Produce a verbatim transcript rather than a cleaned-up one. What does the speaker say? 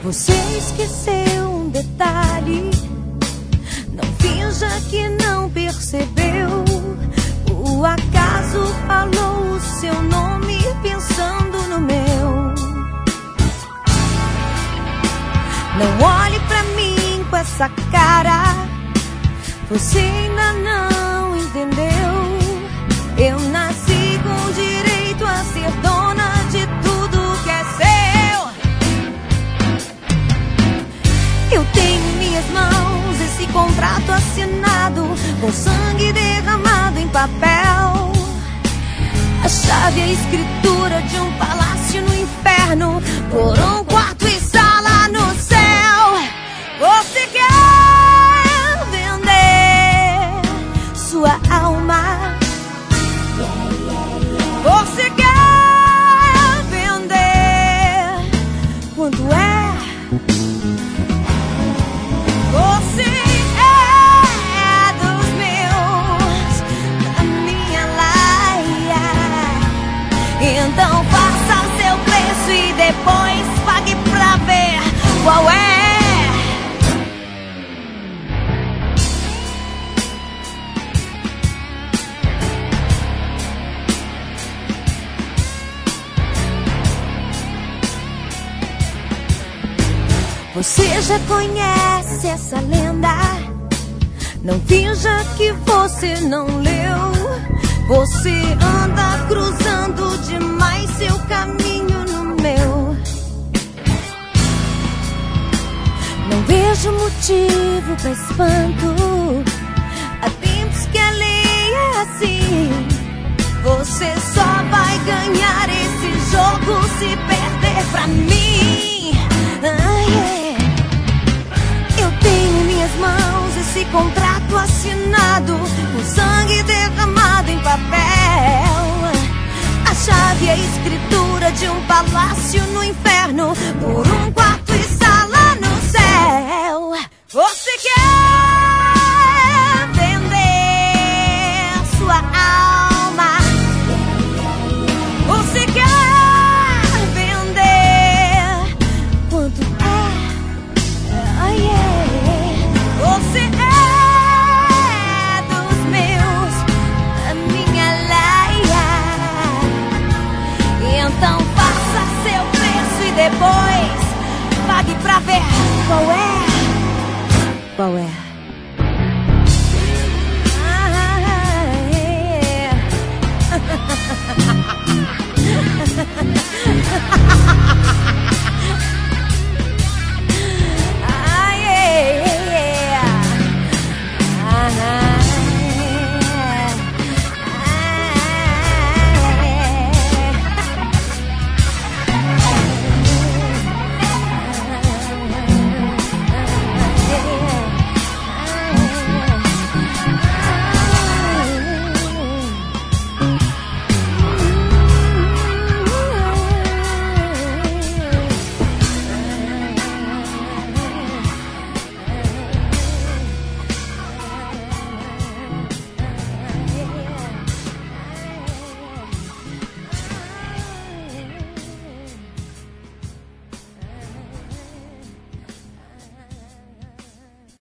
Você esqueceu um detalhe. Não finja que não percebeu. O acaso falou o seu nome pensando no meu. Não olhe pra mim com essa cara. Você ainda não entendeu. Eu nasci com direito a ser dona de tudo que é seu. Eu tenho em minhas mãos esse contrato assinado, com sangue derramado em papel. A chave é a escritura de um palácio no inferno, por um quarto e sala no céu. Você quer vender sua alma? Você quer vender? Quanto é? Você é dos meus, da minha laia. Então faça o seu preço e depois pague pra ver qual é. Você já conhece essa lenda. Não finja que você não leu. Você anda cruzando demais seu caminho no meu. Não vejo motivo pra espanto. Há tempos que a lei é assim. Você só vai ganhar esse jogo se perder pra mim. Ah, yeah. Eu tenho em minhas mãos esse contrato assinado, com sangue derramado em papel. A chave é a escritura de um palácio no inferno, por um quarto e sala no céu. Você quer vender sua alma? Você quer vender? Quanto é? Oh, yeah. Você é dos meus, a minha laia. Então faça seu preço e depois pague pra ver qual é. Qual é? Ah, yeah.